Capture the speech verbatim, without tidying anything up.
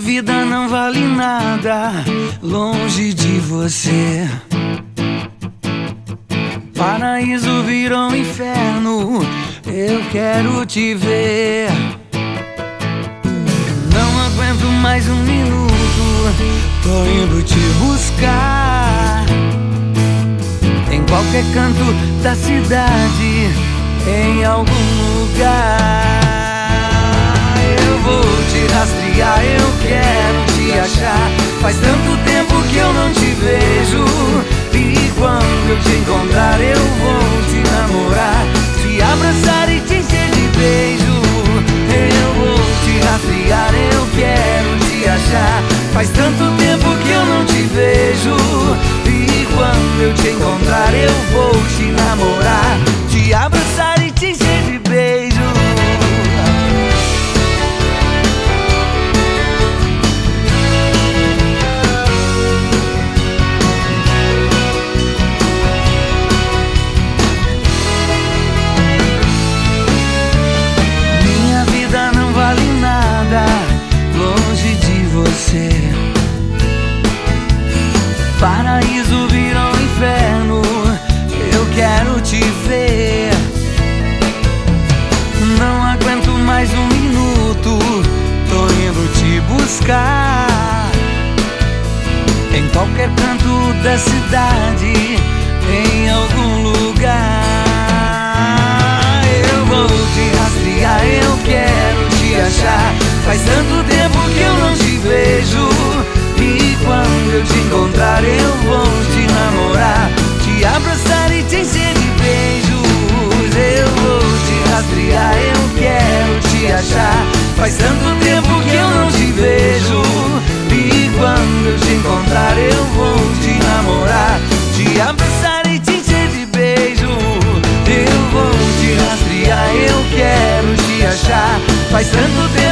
vida não vale nada longe de você. Paraíso virou inferno, eu quero te ver. Não aguento mais um minuto, tô indo te buscar. Em qualquer canto da cidade, em algum lugar. Eu vou te rastrear, eu quero te achar. Faz tanto tempo que eu não te vejo, e quando eu te encontrar eu vou te namorar, te abraçar e te encher de beijo. Eu vou te rastrear, eu quero te achar. Faz tanto tempo que eu não te vejo, e quando eu te encontrar eu vou te namorar, te abraçar e te encher de beijo. Minha vida não vale nada longe de você. Paraíso virou inferno, eu quero te ver. Não aguento mais um minuto, tô indo te buscar. Em qualquer canto da cidade, em algum lugar. Eu vou te rastrear, eu quero te achar. Faz tanto tempo que eu não te vejo, e quando eu te encontrar eu vou te namorar, te abraçar e te encher de beijos. Eu vou te rastrear, eu quero te achar. Faz tanto tempo que eu não te vejo, e quando eu te encontrar eu vou te namorar, te abraçar e te encher de beijo. Eu vou te rastrear, eu quero te achar. Faz tanto tempo